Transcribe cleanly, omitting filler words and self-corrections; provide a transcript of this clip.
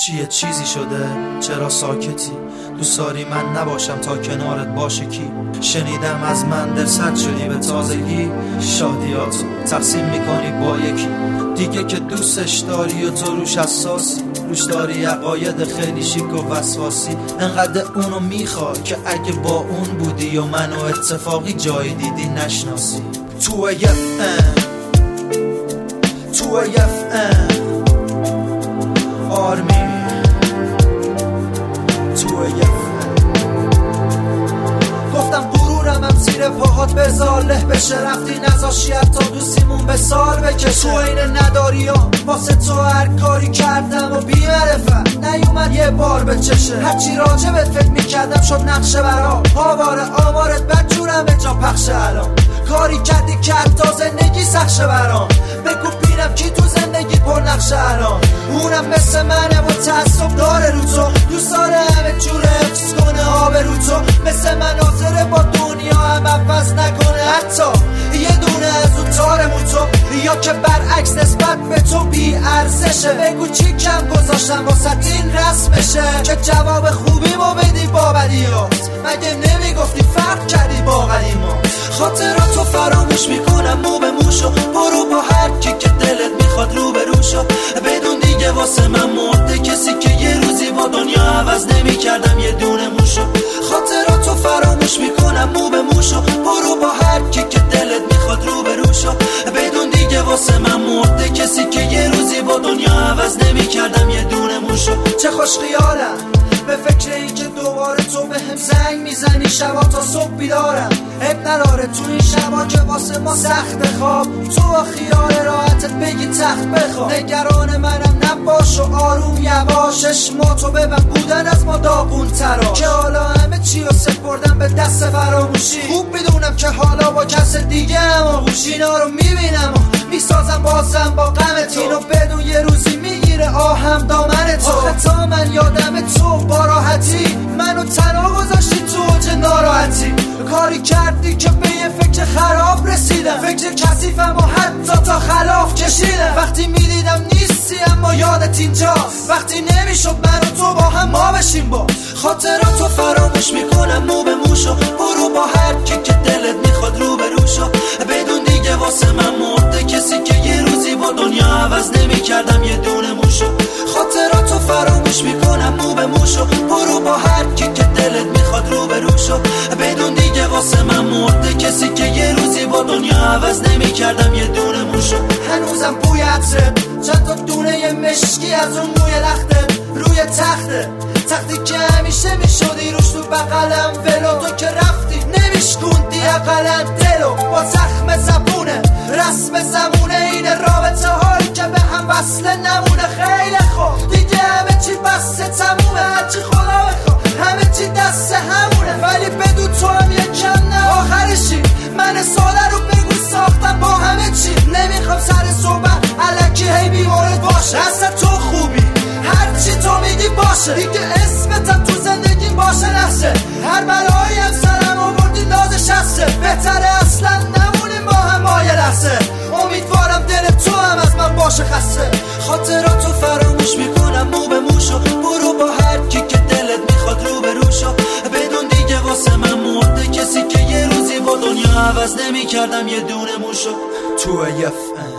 چیه چیزی شده؟ چرا ساکتی؟ دوست داری من نباشم تا کنارت باشه کی؟ شنیدم از من دلسرد شدی به تازگی، شادیاتو تقسیم میکنی با یکی دیگه که دوستش داری و تو روش حساسی، روش داری عقاید خیلی شیک و وسواسی. انقدر اونو میخوای که اگه با اون بودی و منو اتفاقی جایی دیدی نشناسی. تو آرمی گفتم غرورم زیر پاهات بذار له بشه، رفتی نذاشی حتی دوستیمون به سال بکشه. تو این نداری ها واسه تو هر کاری کردم و بی معرفت نیومد یه بار به چشه. هرچی راجبت فکر میکردم شد نقشه برا آواره آمارت بدجورم به جا پخشه. الان کاری کردی که حتی زندگی سخشه برام، بگو بینم کی تو زندگی پر نقشه الان. اونم مثل منه و تعصب داره رو تو، دوست داره همه جور حفظ کنه آب رو تو. مثل من حاضره با دنیا هم عوض نکنه حتی یه دونه از اون تار موتو، یا که برعکس نسبت به تو بی ارزشه. بگو چی کم گذاشتم واسه این رسمشه که جواب خوبی ما بدی با بدیات. مگه نمیگفتی فرق کردی با قدیما؟ خاطراتو فراموش میکنم مو به موشو، برو با هر کی که دلت میخواد رو به روشو. بدون دیگه واسه من مرده کسی که یه روزی با دنیا عوض نمیکردم یه دونه موشو. خاطراتو فراموش میکنم مو به موشو، برو با هر کی که دلت میخواد رو به روشو. بدون دیگه واسه من مرده کسی که یه روزی با دنیا عوض نمیکردم یه دونه موشو. چه خوش خیالم به فکر این که دوباره تو به هم زنگ میزنی شبا تا صبح بیدارم. اب نداره تو این شبا که واسه ما سخت خواب، تو با خیال راحتت بگی تخت بخواب. نگران منم نباش و آروم یواش، چشماتو ببن بودن از ما داغون ترا که حالا همه چی رو سپردم به دست فراموشی. خوب میدونم که حالا با کس دیگه اما اینا رو میبینم و میسازم بازم با غم تو. اینو بدون یه روزی میگیره آهم دامن تو. آخه تا من یادم تو با راحتی منو تنها گذاشتی تو اوج ناراحتی. کاری کردی که به یه فکر خراب رسیدم، فکر کثیفم و حتی تا خلاف کشیدم. وقتی میدیدم نیستی اما یادت اینجاست، وقتی نمیشد من و تو با هم ما بشیم با. خاطراتو فراموش میکنم مو به موشو، برو با هر کی که دلت میخواد رو به روشو. بدون دیگه واسه من مرده کسی که یه روزی با دنیا عوض نمیکردم یه دونه موشو. خاطراتو فراموش میکنم مو به موشو، برو با هر کی که دلت میخواد رو به روشو. بدون دیگه واسه من مرده کسی که یه روزی با دنیا عوض نمیکردم یه دونه موشو. هنوزم بوی عطرت، چند تا دونه یه مشکی از اون موی لختت روی تختی که همیشه میشدی روش تو بغلم ولو. تو که رفتی نمیشکوندی اقلا دلو با زخم زبونه رسم زمونه. این رابطه هایی که به هم وصله نمونه خیلی خوب دیگه همه چی بسته تمومه. هرچی خدا بخواه همه چی دست همونه، ولی بدون تو هم یکم نه آخرشی. من ساله رو بگو ساختم با همه چی، نمیخوام سر صحبت الکی هی بیمارد باشه. اصلا تو خوبی هرچی تو میگی باشه دیگه، اسمتم تو زندگی باشه نقشه. هر بلایی هم سرم آوردی نازش هسته، بهتره اصلا نمونیم با هم یه لحظه. امیدوارم دل تو هم از من باشه خسته. خاطراتو فراموش میکنم مو به موشو، برو با هر کی که دلت میخواد رو به روشو. بدون دیگه واسه من مرده کسی که یه روزی با دنیا عوض نمیکردم یه دونه موشو. تو